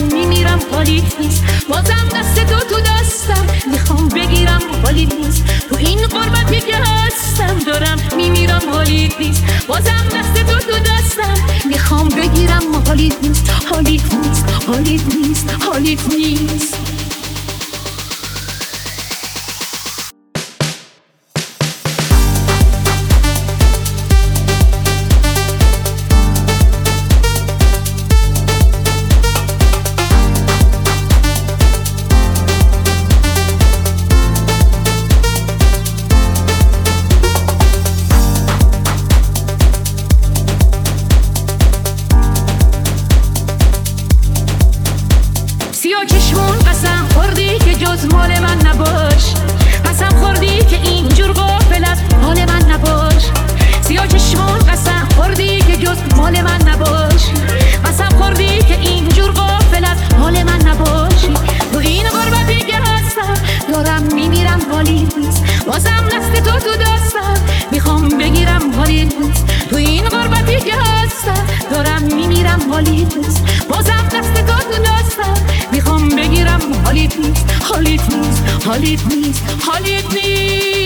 میمیرم حالیت نیست. بازم دست تو دستم میخوام بگیرم حالیت نیست. تو این غربتی که هستم دارم میمیرم حالیت نیست. بازم دست تو دستم میخوام بگیرم حالیت نیست. حالیت نیست، حالیت نیست، حالیت نیست. چشمون قسم خوردی که جز مال من نباش. قسم خوردی که اینجور غافل از حال من نباش. سیاه چشمون قسم خوردی که جز مال من نباش. قسم خوردی که اینجور غافل از حال من نباشی. تو این غربتی که هستم دارم میمیرم حالیت نیست. بازم دست تو دستم میخوام بگیرم حالیت نیست. تو این غربتی که هستم دارم میمیرم حالیت نیست. بازم دست تو دستم میخوام بگیرم حالیت نیست. حالیت نیست، حالیت نیست، حالیت نیست.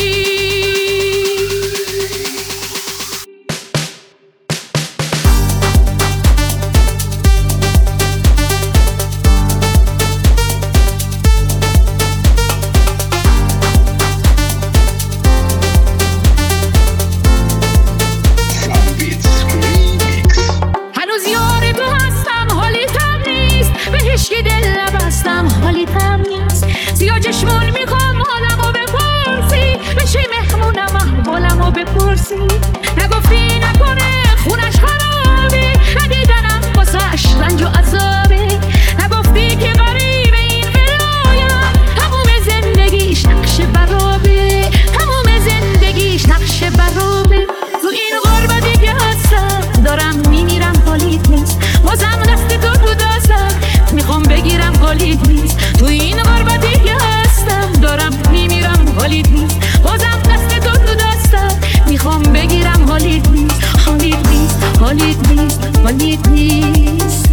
هنوز یار تو هستم حالیتم نیست. به هیچکی دل نبستم حالیتم نیست. سیاه چشمون میخوام حالمو بپرسی. بشی مهمونم احوالمو بپرسی. نگفتی نکنه خونش خرابی. ندیدنم واسش رنج و عذابی. نگفتی که غریب این ولایم تموم زندگیش نقش برابه. تموم زندگیش نقش برابه. تو این غربتی که هستم دارم میمیرم حالیت نیست. بازم دست تو دستم میخوام بگیرم حالیت نیست. تو این غربتی که هستم دارم میمیرم حالیت نیست. بازم دست تو دستم میخوام بگیرم حالیت نیست. حالیت نیست، حالیت نیست، حالیت نیست.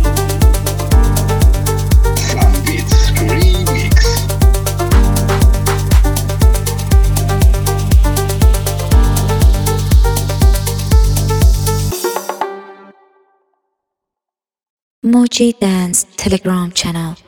Moji Dance Telegram channel.